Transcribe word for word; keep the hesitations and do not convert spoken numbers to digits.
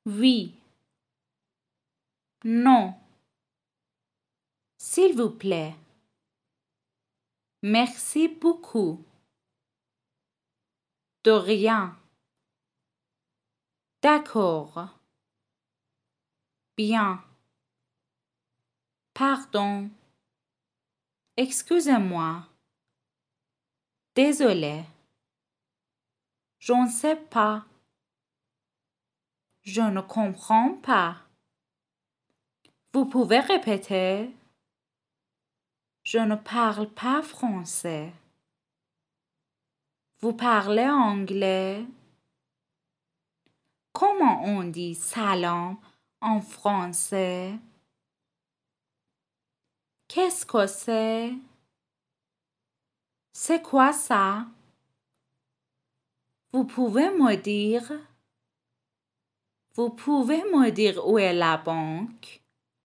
Oui. Non. S'il vous plaît. Merci beaucoup. De rien. D'accord. Bien. Pardon. Excusez-moi. Désolé. Je ne sais pas. Je ne comprends pas. Vous pouvez répéter? Je ne parle pas français. Vous parlez anglais? Comment on dit salam en français? Qu'est-ce que c'est? C'est quoi ça? Vous pouvez me dire? Vous pouvez me dire où est la banque?